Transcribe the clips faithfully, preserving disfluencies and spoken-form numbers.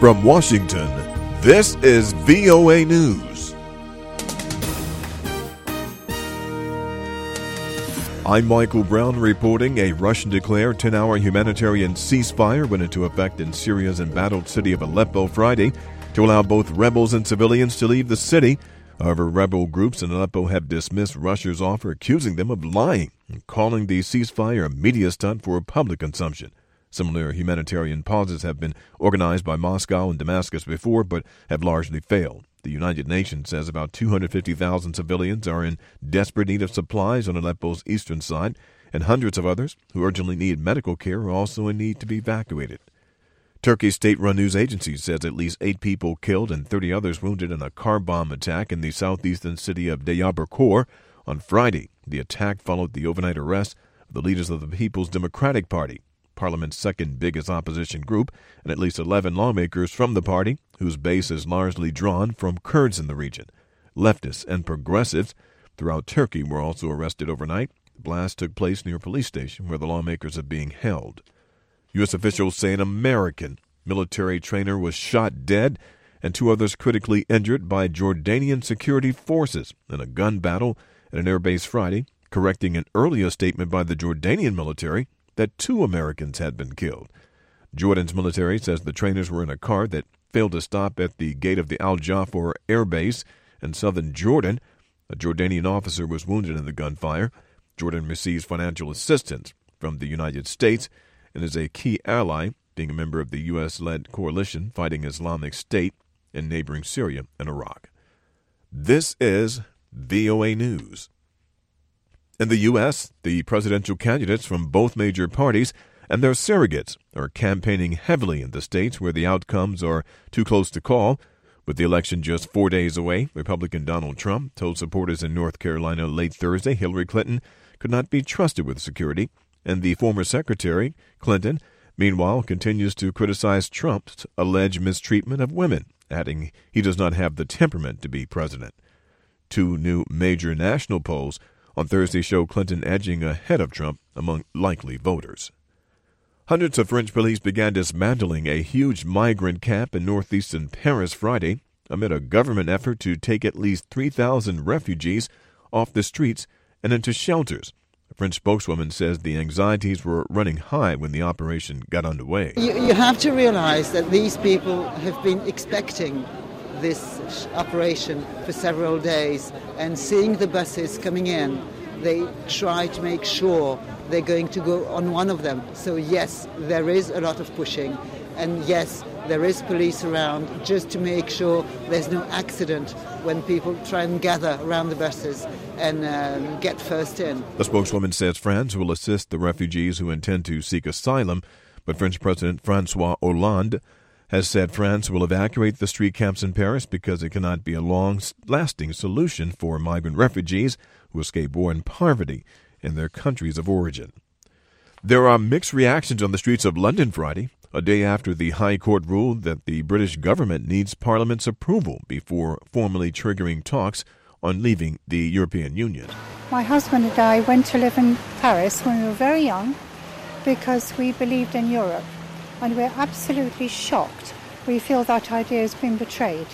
From Washington, this is V O A News. I'm Michael Brown reporting a Russian-declared ten-hour humanitarian ceasefire went into effect in Syria's embattled city of Aleppo Friday to allow both rebels and civilians to leave the city. However, rebel groups in Aleppo have dismissed Russia's offer, accusing them of lying and calling the ceasefire a media stunt for public consumption. Similar humanitarian pauses have been organized by Moscow and Damascus before, but have largely failed. The United Nations says about two hundred fifty thousand civilians are in desperate need of supplies on Aleppo's eastern side, and hundreds of others who urgently need medical care are also in need to be evacuated. Turkey's state-run news agency says at least eight people killed and thirty others wounded in a car bomb attack in the southeastern city of Diyarbakir on Friday. The attack followed the overnight arrest of the leaders of the People's Democratic Party, Parliament's second biggest opposition group, and at least eleven lawmakers from the party, whose base is largely drawn from Kurds in the region. Leftists and progressives throughout Turkey were also arrested overnight. The blast took place near a police station where the lawmakers are being held. U S officials say an American military trainer was shot dead and two others critically injured by Jordanian security forces in a gun battle at an airbase Friday, correcting an earlier statement by the Jordanian military that two Americans had been killed. Jordan's military says the trainers were in a car that failed to stop at the gate of the Al Jafar Air Base in southern Jordan. A Jordanian officer was wounded in the gunfire. Jordan receives financial assistance from the United States and is a key ally, being a member of the U S-led coalition fighting Islamic State in neighboring Syria and Iraq. This is V O A News. In the U S, the presidential candidates from both major parties and their surrogates are campaigning heavily in the states where the outcomes are too close to call. With the election just four days away, Republican Donald Trump told supporters in North Carolina late Thursday Hillary Clinton could not be trusted with security, and the former secretary, Clinton, meanwhile, continues to criticize Trump's alleged mistreatment of women, adding he does not have the temperament to be president. Two new major national polls on Thursday show Clinton edging ahead of Trump among likely voters. Hundreds of French police began dismantling a huge migrant camp in northeastern Paris Friday amid a government effort to take at least three thousand refugees off the streets and into shelters. A French spokeswoman says the anxieties were running high when the operation got underway. You, you have to realize that these people have been expecting this operation for several days, and seeing the buses coming in, they try to make sure they're going to go on one of them. So yes, there is a lot of pushing, and yes, there is police around just to make sure there's no accident when people try and gather around the buses and um, get first in. The spokeswoman says France will assist the refugees who intend to seek asylum, but French President François Hollande has said France will evacuate the street camps in Paris because it cannot be a long-lasting solution for migrant refugees who escape war and poverty in their countries of origin. There are mixed reactions on the streets of London Friday, a day after the High Court ruled that the British government needs Parliament's approval before formally triggering talks on leaving the European Union. My husband and I went to live in Paris when we were very young because we believed in Europe, and we're absolutely shocked. We feel that idea has been betrayed.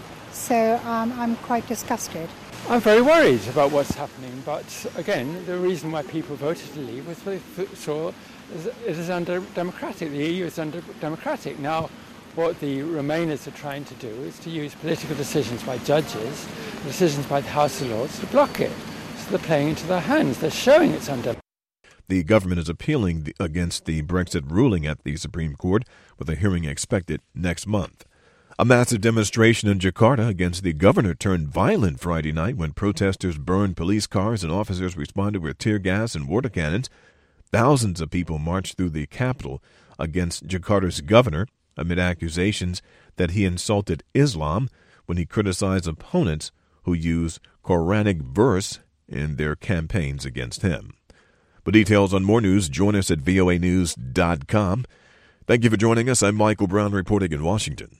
So um, I'm quite disgusted. I'm very worried about what's happening, but again, the reason why people voted to leave was they saw it is undemocratic. The E U is undemocratic. Now, what the Remainers are trying to do is to use political decisions by judges, decisions by the House of Lords to block it. So they're playing into their hands. They're showing it's undemocratic. The government is appealing against the Brexit ruling at the Supreme Court, with a hearing expected next month. A massive demonstration in Jakarta against the governor turned violent Friday night when protesters burned police cars and officers responded with tear gas and water cannons. Thousands of people marched through the capital against Jakarta's governor amid accusations that he insulted Islam when he criticized opponents who use Quranic verse in their campaigns against him. For details on more news, join us at V O A news dot com. Thank you for joining us. I'm Michael Brown reporting in Washington.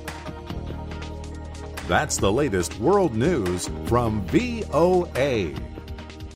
That's the latest world news from V O A.